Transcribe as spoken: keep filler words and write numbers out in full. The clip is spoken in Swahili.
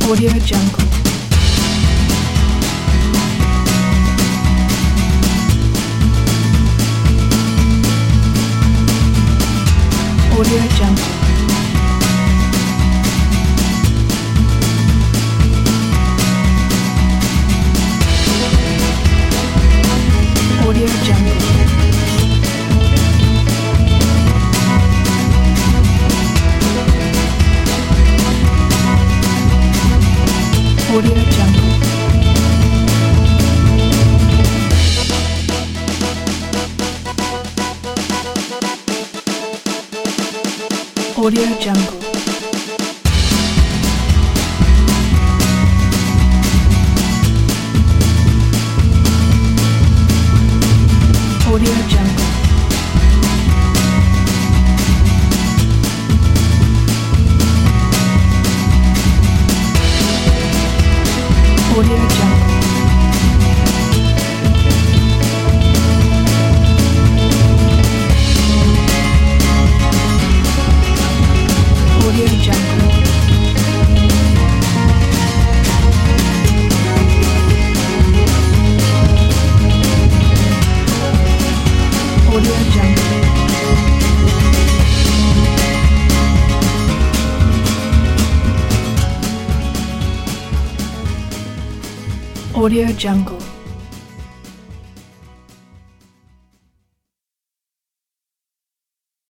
Audio Jungle. Audio Jungle. Audio Jungle. Audio Jungle. Audio Jungle. Audio Jungle. Audio Jungle. Audio Jungle. Audio Jungle. Audio Jungle.